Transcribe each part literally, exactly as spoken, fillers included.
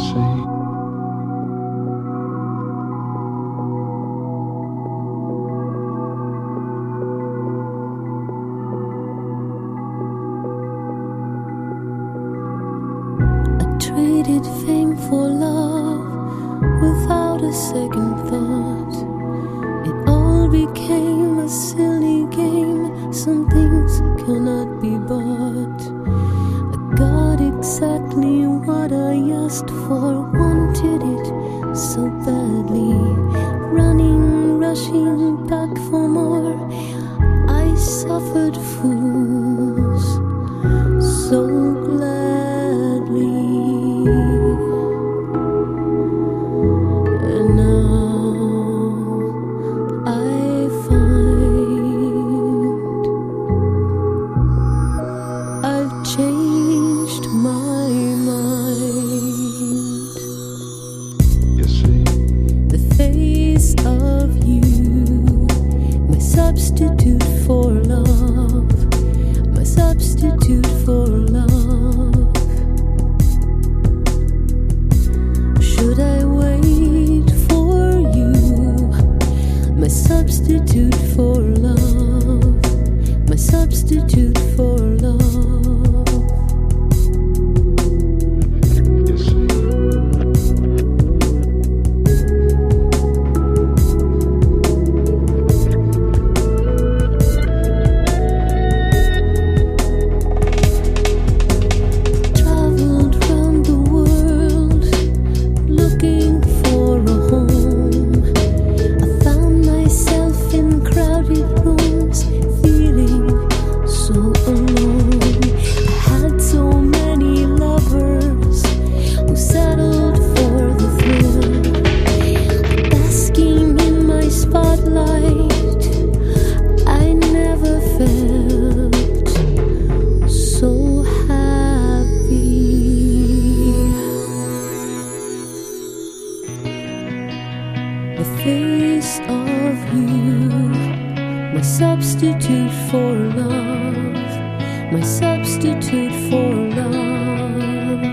see. Traded fame for love without a second thought. It all became a silly game. Some things cannot be bought. I got exactly what I asked for, wanted it so badly. Running, rushing back for more. I suffered fools so gladly. Changed my mind. You see, the face of you, my substitute for love, my substitute for love. Should I wait for you, my substitute for love, my substitute for love? The face of you, my substitute for love, my substitute for love.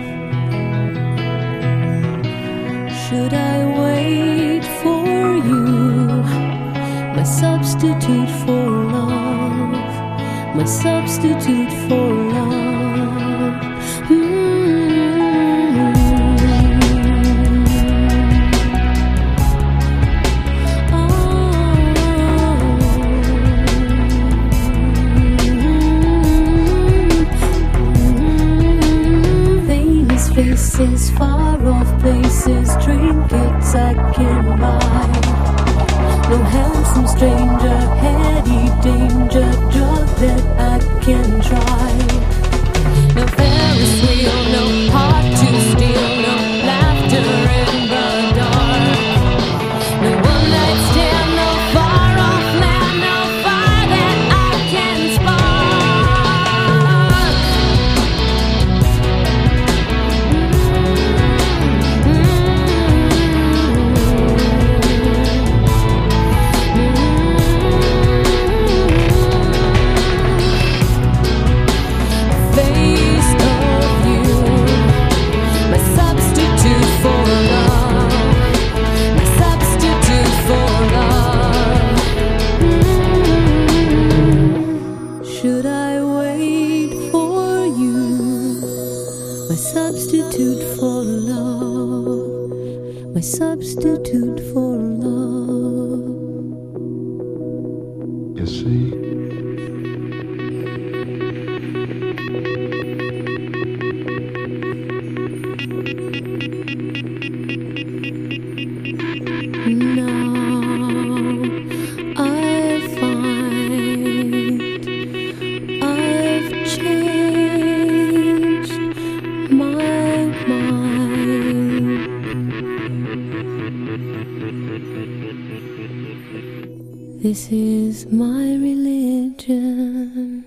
Should I wait for you, my substitute for love, my substitute for love? Mm-hmm. Faces, far off places, trinkets I can buy. No handsome stranger, heady danger, drug that I can try. No Ferris wheel, no heart to steal, no laughter in the dark. No one night stand, no far off land, no fire that I can spark. Should I wait for you, my substitute for love, my substitute for love? you see. This is my religion.